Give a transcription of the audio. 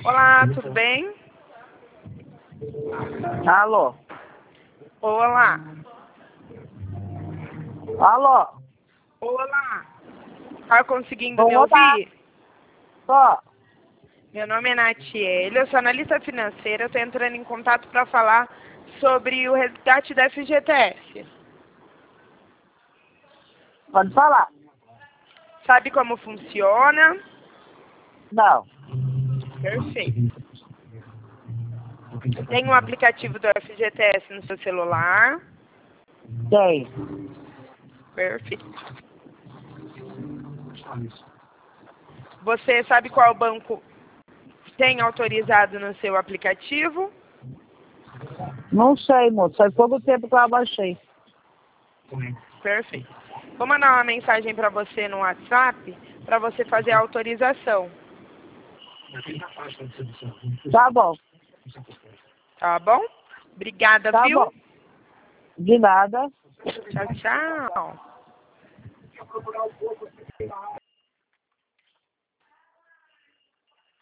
Olá, tudo bem? Alô? Olá. Alô? Olá. Tá conseguindo me Olá. ouvir? Tô. Meu nome é Natiele, eu sou analista financeira, eu estou entrando em contato para falar sobre o resgate da FGTS. Pode falar? Sabe como funciona? Não. Perfeito. Tem um aplicativo do FGTS no seu celular? Tem. Perfeito. Você sabe qual banco tem autorizado no seu aplicativo? Não sei, moço. Faz pouco tempo que eu abaixei. Perfeito. Vou mandar uma mensagem para você no WhatsApp para você fazer a autorização. Tá bom. Tá bom? Obrigada, Tá viu? bom. De nada. Tchau, tchau.